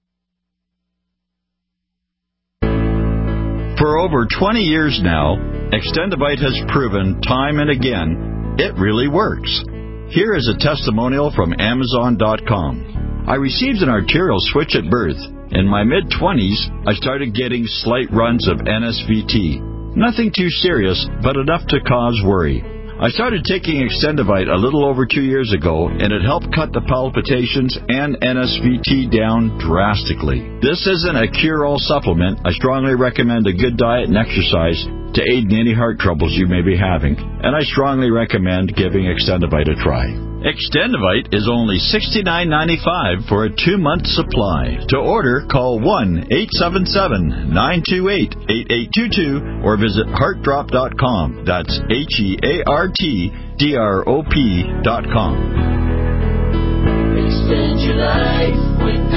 For over twenty years now, Extendivite has proven time and again it really works. Here is a testimonial from Amazon dot com. I received an arterial switch at birth. In my mid-twenties, I started getting slight runs of N S V T. Nothing too serious, but enough to cause worry. I started taking Extendivite a little over two years ago, and it helped cut the palpitations and N S V T down drastically. This isn't a cure-all supplement. I strongly recommend a good diet and exercise to aid in any heart troubles you may be having, and I strongly recommend giving Extendivite a try. Extendivite is only sixty-nine ninety-five for a two-month supply. To order, call one eight seven seven, nine two eight, eight eight two two or visit heart drop dot com. That's H E A R T D R O P dot com. Extend your life with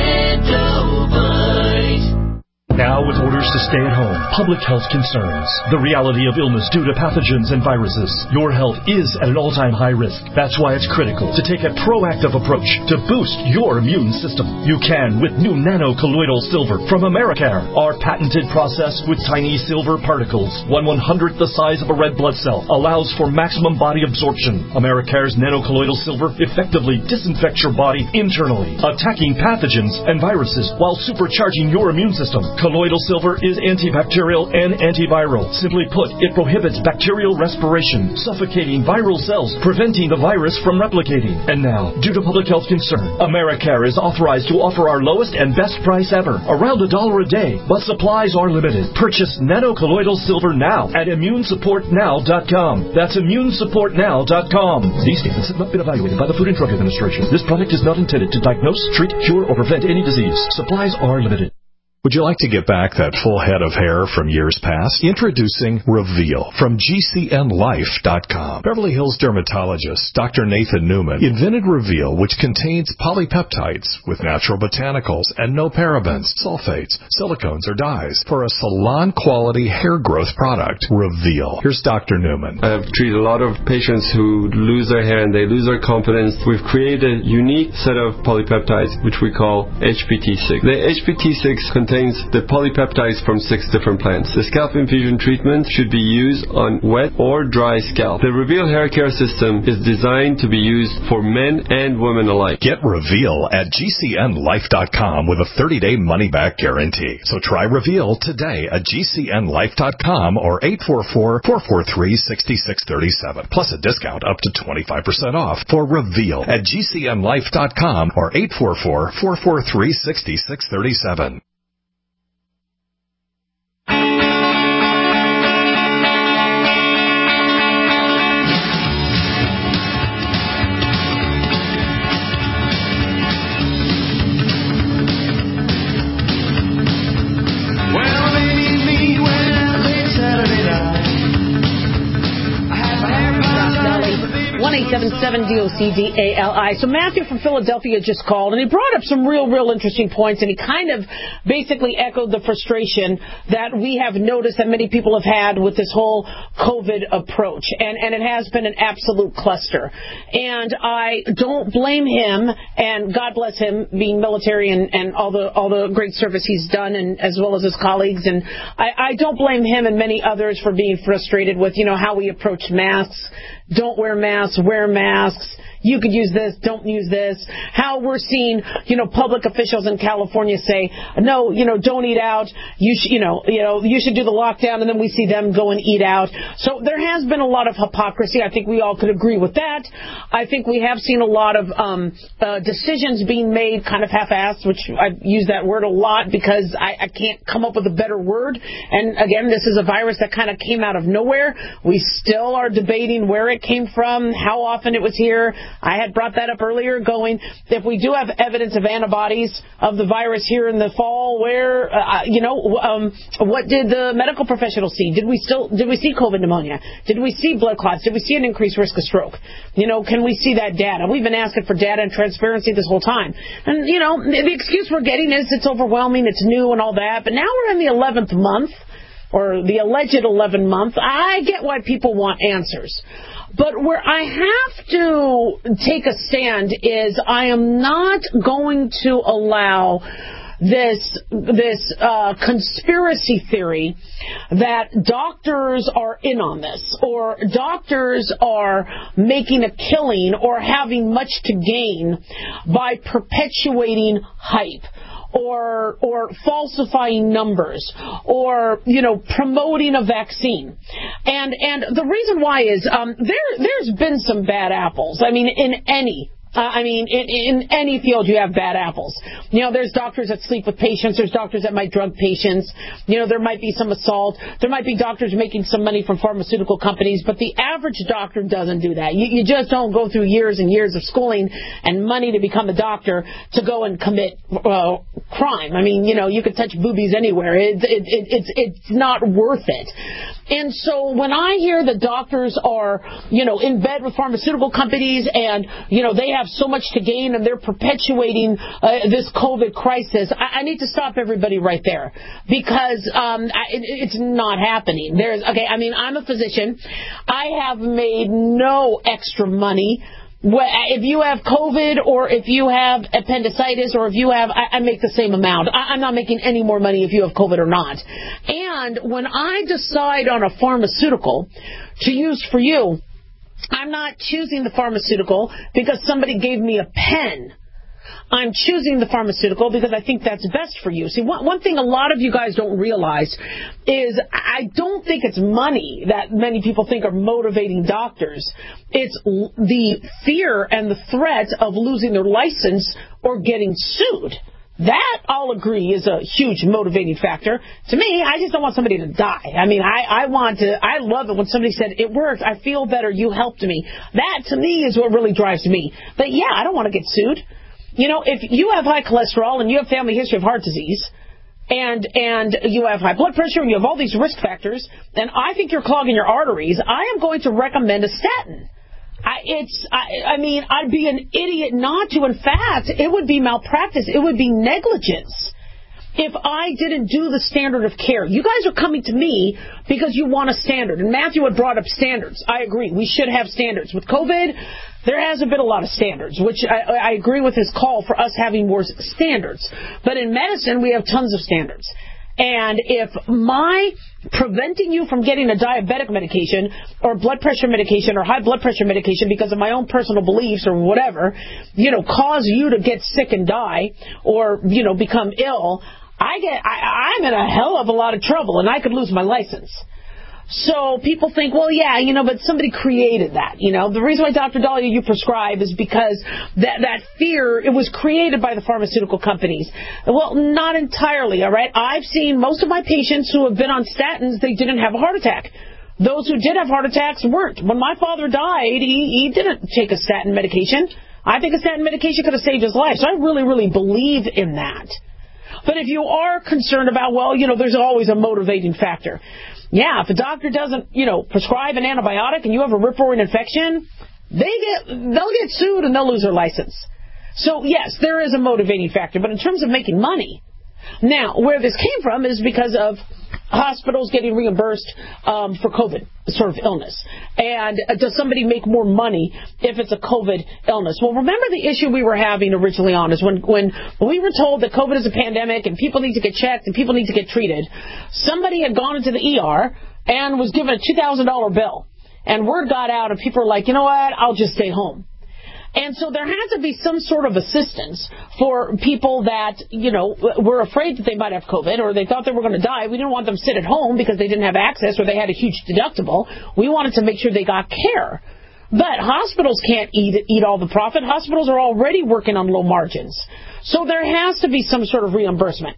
Extendivite. Now, with orders to stay at home, public health concerns, the reality of illness due to pathogens and viruses, your health is at an all-time high risk. That's why it's critical to take a proactive approach to boost your immune system. You can with new nano-colloidal silver from Americare. Our patented process with tiny silver particles, one one-hundredth the size of a red blood cell, allows for maximum body absorption. Americare's nano-colloidal silver effectively disinfects your body internally, attacking pathogens and viruses while supercharging your immune system. Colloidal silver is antibacterial and antiviral. Simply put, it prohibits bacterial respiration, suffocating viral cells, preventing the virus from replicating. And now, due to public health concern, Americare is authorized to offer our lowest and best price ever, around a dollar a day, but supplies are limited. Purchase nano-colloidal silver now at immune support now dot com. That's immune support now dot com. These statements have not been evaluated by the Food and Drug Administration. This product is not intended to diagnose, treat, cure, or prevent any disease. Supplies are limited. Would you like to get back that full head of hair from years past? Introducing Reveal from G C N life dot com. Beverly Hills dermatologist Doctor Nathan Newman invented Reveal, which contains polypeptides with natural botanicals and no parabens, sulfates, silicones, or dyes for a salon-quality hair growth product. Reveal. Here's Doctor Newman. I've treated a lot of patients who lose their hair and they lose their confidence. We've created a unique set of polypeptides, which we call H P T six. The H P T six contains the polypeptides from six different plants. The scalp infusion treatment should be used on wet or dry scalp. The Reveal hair care system is designed to be used for men and women alike. Get Reveal at G C N life dot com with a thirty-day money-back guarantee. So try Reveal today at G C N life dot com or eight four four, four four three, six six three seven. Plus a discount up to twenty-five percent off for Reveal at G C N life dot com or eight four four, four four three, six six three seven. one one eight seven seven D O C D A L I. So Matthew from Philadelphia just called, and he brought up some real, real interesting points, and he kind of basically echoed the frustration that we have noticed that many people have had with this whole COVID approach, and, and it has been an absolute cluster. And I don't blame him, and God bless him, being military and, and all the all the great service he's done, and as well as his colleagues. And I, I don't blame him and many others for being frustrated with, you know, how we approach masks. Don't wear masks, wear masks. You could use this, don't use this. How we're seeing, you know, public officials in California say, no, you know, don't eat out. You should, you know, you know, you should do the lockdown, and then we see them go and eat out. So there has been a lot of hypocrisy. I think we all could agree with that. I think we have seen a lot of um, uh, decisions being made kind of half-assed, which I've used that word a lot because I, I can't come up with a better word. And again, this is a virus that kind of came out of nowhere. We still are debating where it came from, how often it was here. I had brought that up earlier, going, if we do have evidence of antibodies of the virus here in the fall, where, uh, you know, um, what did the medical professionals see? Did we still, did we see COVID pneumonia? Did we see blood clots? Did we see an increased risk of stroke? You know, can we see that data? We've been asking for data and transparency this whole time. And, you know, the excuse we're getting is it's overwhelming, it's new and all that, but now we're in the eleventh month, or the alleged eleventh month. I get why people want answers. But where I have to take a stand is I am not going to allow this this uh, conspiracy theory that doctors are in on this, or doctors are making a killing or having much to gain by perpetuating hype, or or falsifying numbers, or, you know, promoting a vaccine. And and the reason why is um, there there's been some bad apples. I mean, in any Uh, I mean, in, in any field you have bad apples. You know, there's doctors that sleep with patients. There's doctors that might drug patients. You know, there might be some assault. There might be doctors making some money from pharmaceutical companies. But the average doctor doesn't do that. You, you just don't go through years and years of schooling and money to become a doctor to go and commit uh, crime. I mean, you know, you could touch boobies anywhere. It, it, it, it's, it's not worth it. And so when I hear that doctors are, you know, in bed with pharmaceutical companies and, you know, they have so much to gain and they're perpetuating uh, this COVID crisis, I, I need to stop everybody right there, because um, I, it, it's not happening. There's okay. I mean, I'm a physician. I have made no extra money. If you have COVID, or if you have appendicitis, or if you have, I, I make the same amount. I, I'm not making any more money if you have COVID or not. And when I decide on a pharmaceutical to use for you, I'm not choosing the pharmaceutical because somebody gave me a pen. I'm choosing the pharmaceutical because I think that's best for you. See, one, one thing a lot of you guys don't realize is I don't think it's money that many people think are motivating doctors. It's the fear and the threat of losing their license or getting sued. That, I'll agree, is a huge motivating factor. To me, I just don't want somebody to die. I mean, I, I want to, I love it when somebody said, it worked, I feel better, you helped me. That, to me, is what really drives me. But yeah, I don't want to get sued. You know, if you have high cholesterol and you have family history of heart disease, and and you have high blood pressure and you have all these risk factors, and I think you're clogging your arteries, I am going to recommend a statin. I, it's, I, I mean, I'd be an idiot not to. In fact, it would be malpractice. It would be negligence if I didn't do the standard of care. You guys are coming to me because you want a standard. And Matthew had brought up standards. I agree. We should have standards. With COVID, there hasn't been a lot of standards, which I, I agree with his call for us having more standards. But in medicine, we have tons of standards. And if my preventing you from getting a diabetic medication or blood pressure medication or high blood pressure medication because of my own personal beliefs or whatever, you know, cause you to get sick and die or, you know, become ill, I get, I, I'm in a hell of a lot of trouble and I could lose my license. So people think, well, yeah, you know, but somebody created that. You know, the reason why, Doctor Dahlia, you prescribe is because that that fear, it was created by the pharmaceutical companies. Well, not entirely, all right? I've seen most of my patients who have been on statins, they didn't have a heart attack. Those who did have heart attacks weren't. When my father died, he, he didn't take a statin medication. I think a statin medication could have saved his life. So I really, really believe in that. But if you are concerned about, well, you know, there's always a motivating factor. Yeah, if a doctor doesn't, you know, prescribe an antibiotic and you have a rip-roaring infection, they get they'll get sued and they'll lose their license. So yes, there is a motivating factor, but in terms of making money, now where this came from is because of hospitals getting reimbursed um, for COVID sort of illness. And uh, does somebody make more money if it's a COVID illness? Well, remember the issue we were having originally on is when, when we were told that COVID is a pandemic and people need to get checked and people need to get treated, somebody had gone into the E R and was given a two thousand dollars bill. And word got out and people were like, you know what, I'll just stay home. And so there had to be some sort of assistance for people that, you know, were afraid that they might have COVID or they thought they were going to die. We didn't want them to sit at home because they didn't have access or they had a huge deductible. We wanted to make sure they got care. But hospitals can't eat, eat all the profit. Hospitals are already working on low margins. So there has to be some sort of reimbursement.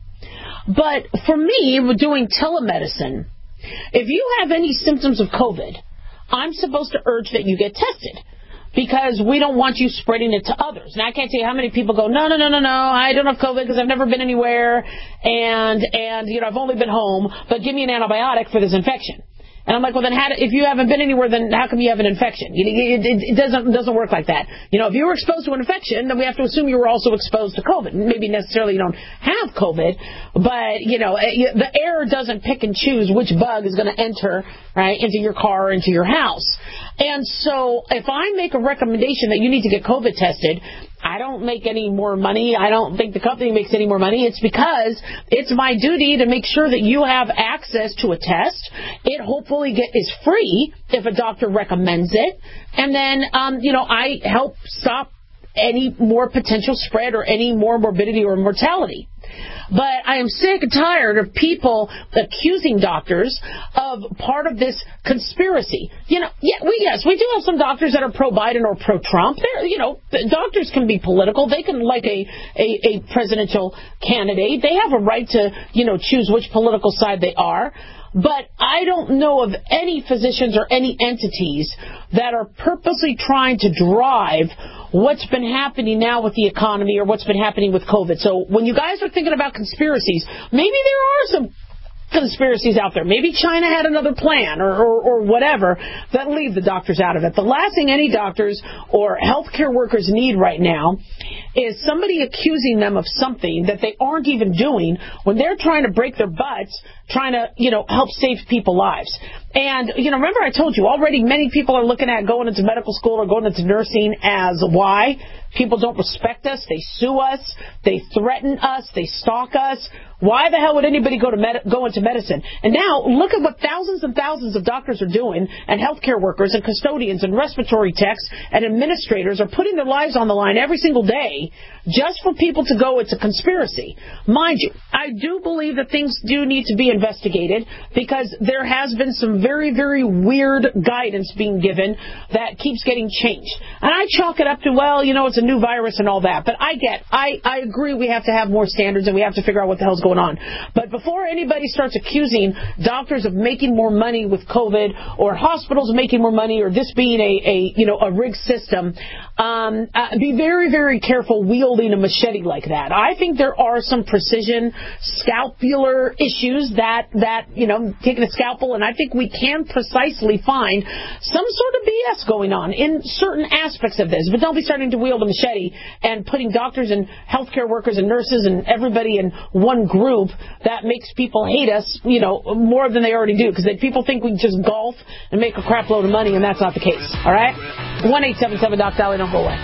But for me, with doing telemedicine, if you have any symptoms of COVID, I'm supposed to urge that you get tested. Because we don't want you spreading it to others. And I can't tell you how many people go, no, no, no, no, no, I don't have COVID because I've never been anywhere, and, and you know, I've only been home, but give me an antibiotic for this infection. And I'm like, well, then how do, if you haven't been anywhere, then how come you have an infection? It, it, it doesn't doesn't work like that. You know, if you were exposed to an infection, then we have to assume you were also exposed to COVID. Maybe necessarily you don't have COVID, but, you know, the air doesn't pick and choose which bug is going to enter, right, into your car or into your house. And so if I make a recommendation that you need to get COVID tested, I don't make any more money. I don't think the company makes any more money. It's because it's my duty to make sure that you have access to a test. It hopefully get, is free if a doctor recommends it. And then, um, you know, I help stop any more potential spread or any more morbidity or mortality. But I am sick and tired of people accusing doctors of part of this conspiracy. You know, yeah, we yes, we do have some doctors that are pro-Biden or pro-Trump. They're, you know, doctors can be political. They can like a, a, a presidential candidate. They have a right to, you know, choose which political side they are. But I don't know of any physicians or any entities that are purposely trying to drive what's been happening now with the economy or what's been happening with COVID. So when you guys are thinking about conspiracies, maybe there are some conspiracies out there. Maybe China had another plan or, or, or whatever that leave the doctors out of it. The last thing any doctors or healthcare workers need right now is somebody accusing them of something that they aren't even doing when they're trying to break their butts, trying to, you know, help save people's lives. And, you know, remember I told you already many people are looking at going into medical school or going into nursing as why? People don't respect us. They sue us. They threaten us. They stalk us. Why the hell would anybody go to med- go into medicine? And now look at what thousands and thousands of doctors are doing, and healthcare workers and custodians and respiratory techs and administrators are putting their lives on the line every single day just for people to go. It's a conspiracy. Mind you, I do believe that things do need to be investigated because there has been some very, very weird guidance being given that keeps getting changed. And I chalk it up to, well, you know, it's a new virus and all that. But I get, I, I agree we have to have more standards and we have to figure out what the hell's going on. But before anybody starts accusing doctors of making more money with COVID or hospitals making more money or this being a, a you know, a rigged system, um, uh, be very, very careful wielding a machete like that. I think there are some precision scalpular issues that, that, you know, taking a scalpel, and I think we can precisely find some sort of B S going on in certain aspects of this. But don't be starting to wield a machete and putting doctors and healthcare workers and nurses and everybody in one group that makes people hate us, you know, more than they already do. Because people think we just golf and make a crap load of money, and that's not the case. All right? one eight seven seven Doc Dolly, don't go away.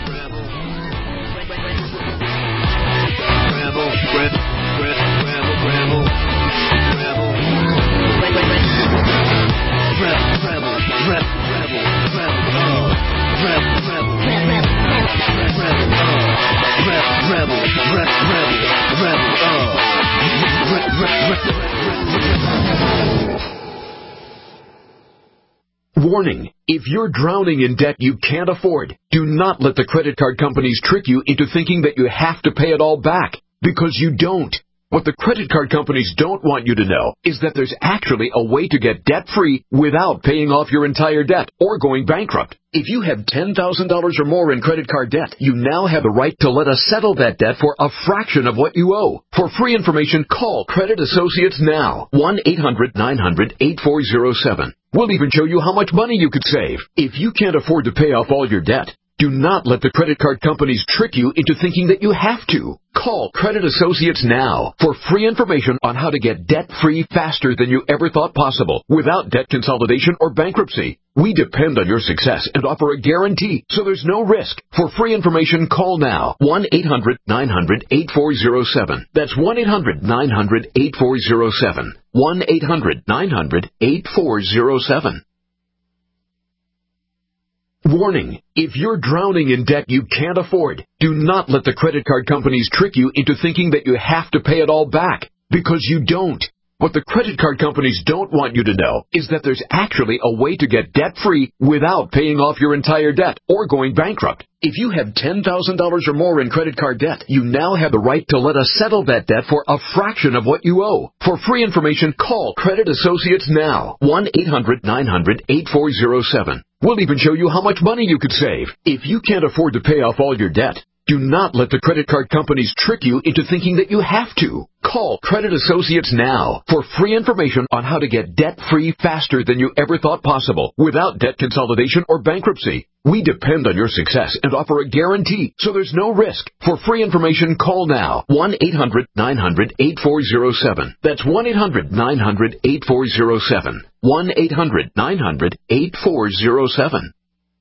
Warning, if you're drowning in debt you can't afford, do not let the credit card companies trick you into thinking that you have to pay it all back, because you don't. What the credit card companies don't want you to know is that there's actually a way to get debt-free without paying off your entire debt or going bankrupt. If you have ten thousand dollars or more in credit card debt, you now have the right to let us settle that debt for a fraction of what you owe. For free information, call Credit Associates now. one eight hundred nine hundred eighty-four oh seven. We'll even show you how much money you could save. If you can't afford to pay off all your debt, do not let the credit card companies trick you into thinking that you have to. Call Credit Associates now for free information on how to get debt-free faster than you ever thought possible without debt consolidation or bankruptcy. We depend on your success and offer a guarantee, so there's no risk. For free information, call now. one eight hundred nine hundred eight four zero seven. That's one eight hundred nine hundred eight four zero seven. one eight hundred nine hundred eight four zero seven. Warning, if you're drowning in debt you can't afford, do not let the credit card companies trick you into thinking that you have to pay it all back, because you don't. What the credit card companies don't want you to know is that there's actually a way to get debt-free without paying off your entire debt or going bankrupt. If you have ten thousand dollars or more in credit card debt, you now have the right to let us settle that debt for a fraction of what you owe. For free information, call Credit Associates now. one eight hundred nine hundred eight four zero seven. We'll even show you how much money you could save. If you can't afford to pay off all your debt, do not let the credit card companies trick you into thinking that you have to. Call Credit Associates now for free information on how to get debt-free faster than you ever thought possible without debt consolidation or bankruptcy. We depend on your success and offer a guarantee, so there's no risk. For free information, call now. one eight hundred nine hundred eight four zero seven. That's one eight hundred nine hundred eight four zero seven. one eight hundred nine hundred eight four zero seven.